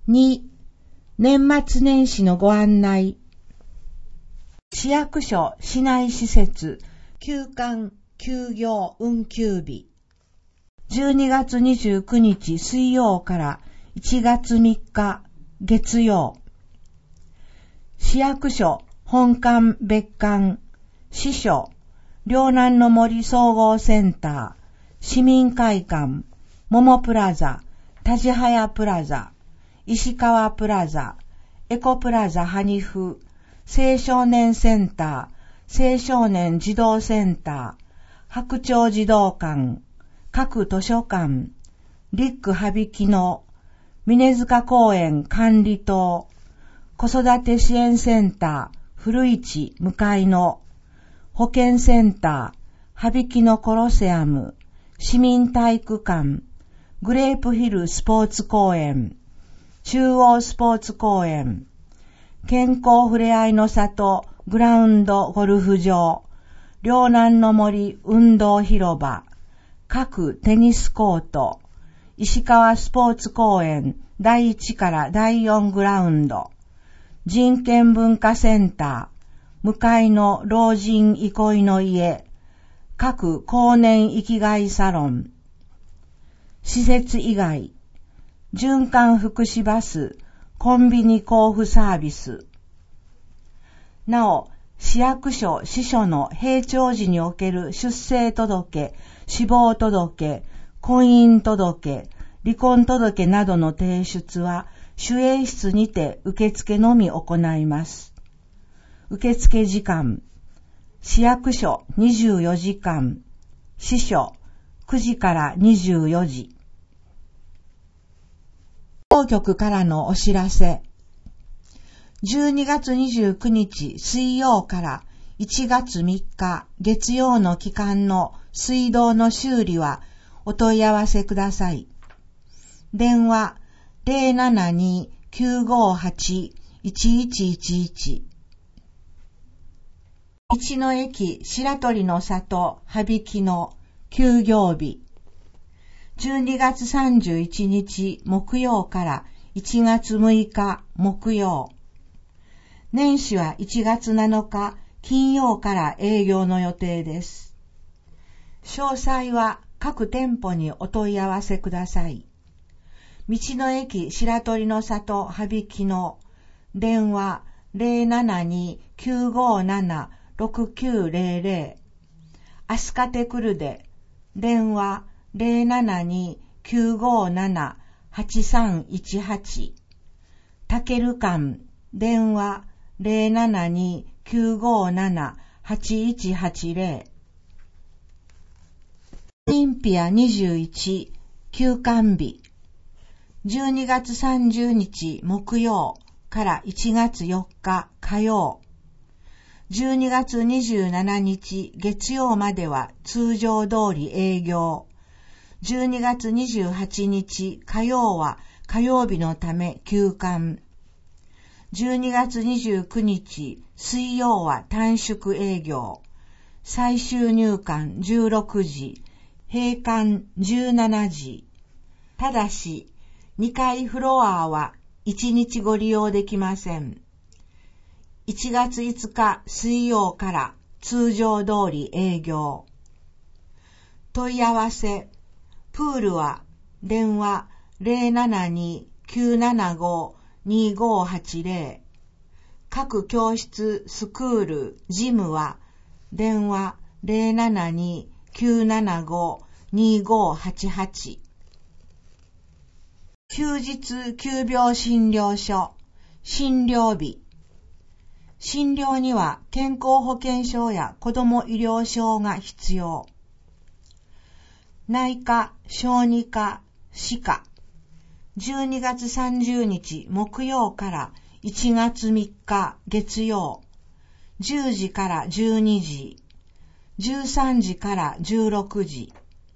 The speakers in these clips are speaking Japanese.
2、年末年始のご案内。市役所市内施設休館休業運休日。12月29日水曜から1月3日月曜。市役所本館別館支所両南の森総合センター市民会館桃プラザ田地早プラザ石川プラザエコプラザハニフ青少年センター青少年児童センター白鳥児童館各図書館リック羽曳野峰塚公園管理棟子育て支援センター古市向かいの保健センター羽曳野コロセアム市民体育館グレープヒルスポーツ公園中央スポーツ公園健康ふれあいの里グラウンドゴルフ場両南の森運動広場各テニスコート石川スポーツ公園第1から第4グラウンド人権文化センター向かいの老人憩いの家各後年生きがいサロン施設以外循環福祉バスコンビニ交付サービスなお市役所支所の閉庁時における出生届死亡届婚姻届離婚届などの提出は守衛室にて受付のみ行います。受付時間市役所24時間支所9時から24時当局からのお知らせ12月29日水曜から1月3日月曜の期間の水道の修理はお問い合わせください。電話 072-958-1111 道の駅白鳥の里羽曳野休業日12月31日木曜から1月6日木曜年始は1月7日金曜から営業の予定です。詳細は各店舗にお問い合わせください。道の駅白鳥の里羽曳野電話 072-957-6900 アスカテクルデ電話 072-957-8318 タケル館電話 072-957-8180 オリンピア21休館日12月30日木曜から1月4日火曜12月27日月曜までは通常通り営業12月28日火曜は火曜日のため休館12月29日水曜は短縮営業最終入館16時閉館17時ただし2階フロアは1日ご利用できません。1月5日水曜から通常通り営業。問い合わせ、プールは電話 072-975-2580 各教室スクールジムは電話 072-975-2588休日急病診療所診療日診療には健康保険証や子ども医療証が必要内科小児科歯科12月30日木曜から1月3日月曜10時から12時13時から16時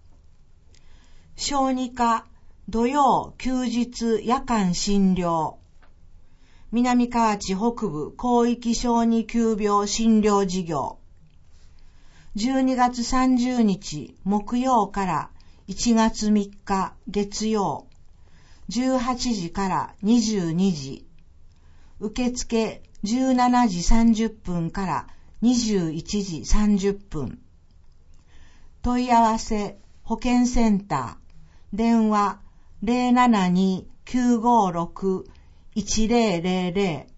小児科土曜休日夜間診療南河内北部広域小児急病診療事業12月30日木曜から1月3日月曜 18時から22時。受付17時30分から21時30分。問い合わせ保健センター。電話 072-956-1000